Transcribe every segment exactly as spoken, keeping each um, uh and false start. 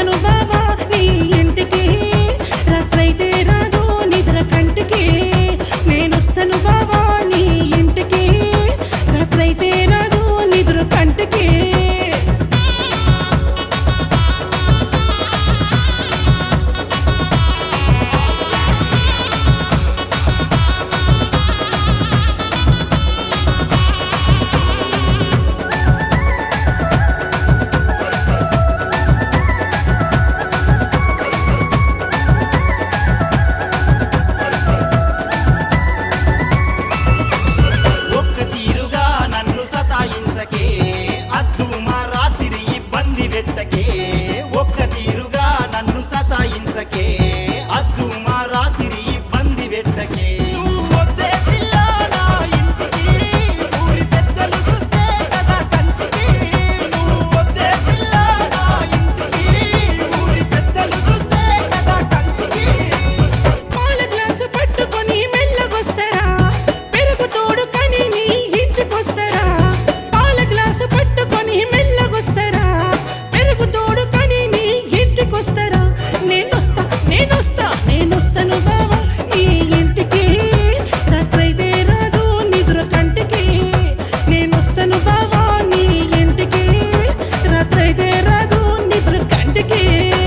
నేనొస్తను బావా నీ ఇంటికి రాత్రైతే రాదు నిద్ర కంటికి నేనొస్తను బావా నీ ఇంటికి రాత్రైతే రాదు నిద్ర కంటికి ఒక్క తీరుగా నన్ను సతాయించకే అద్దు మా రాత్రి ఇబ్బంది పెట్టకే ఒక్క తీరుగా నన్ను సతాయించకే అద్దు మా రాత్రి ఇబ్బంది పెట్టకే నువ్వు వద్దే పిల్ల నా ఇంటికి ఊరి పెద్దలు చూస్తే కదా కంచికి నువ్వు వద్దే పిల్ల నా ఇంటికి ఊరి పెద్దలు చూస్తే కదా కంచికి పాల గ్లాసు పట్టుకొని మెల్లగొస్తారా పెరుగు తోడు కని నీ ఇంటికొస్తారా పాల గ్లాసు పట్టుకొని మెల్లగొస్తారా పెరుగు తోడు కని నీ ఇంటికొస్తారా నేనొస్తా నేనొస్తా నేనొస్తను బావా నీ ఇంటికి రాత్రైతే రాదు నిద్ర కంటికి నేనొస్తను బావా నీ ఇంటికి రాత్రైతే రాదు నిద్ర కంటికి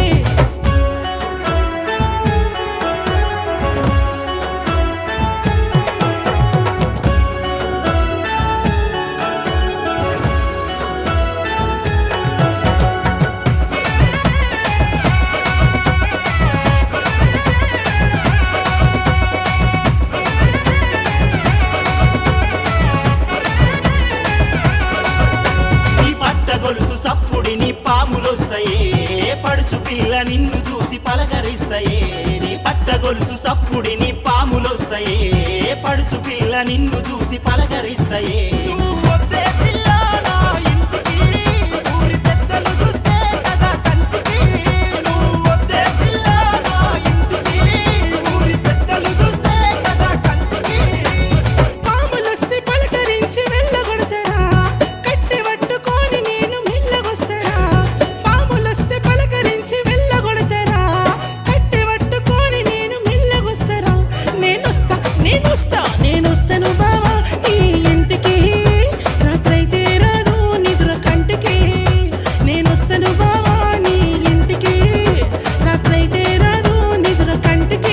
నీ పట్ట గొలుసు సప్పుడిని పాములొస్తాయే పడుచు పిల్ల నిన్ను చూసి పలకరిస్తాయే నీ పట్ట గొలుసు సప్పుడిని పాములొస్తాయే పడుచు పిల్ల నిన్ను చూసి పలకరిస్తాయే నువ్వు వద్దే పిల్ల నా ఇంటికి ఊరి పెద్దలు చూస్తే కదా కంచికి నువ్వు వద్దే పిల్ల నా ఇంటికి ఊరి పెద్దలు చూస్తే కదా కంచికి పాములొస్తే పలకరించి వెళ్ళగొడతారా కట్టె పట్టుకొని నేను మెల్లగొస్తారా పాములొస్తే పలకరించి వెళ్ళగొడతారా కట్టె పట్టుకొని నేను మెల్లగొస్తారా నేనొస్తా నేనొస్తా నేనొస్తను బావా నీ ఇంటికి రాత్రైతే రాదు నిద్ర కంటికి నేనొస్తను బావా నీ ఇంటికి రాత్రైతే రాదు నిద్ర కంటికి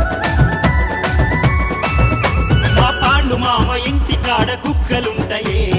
మా పాండు మామ ఇంటి కాడ కుక్కలుంటాయే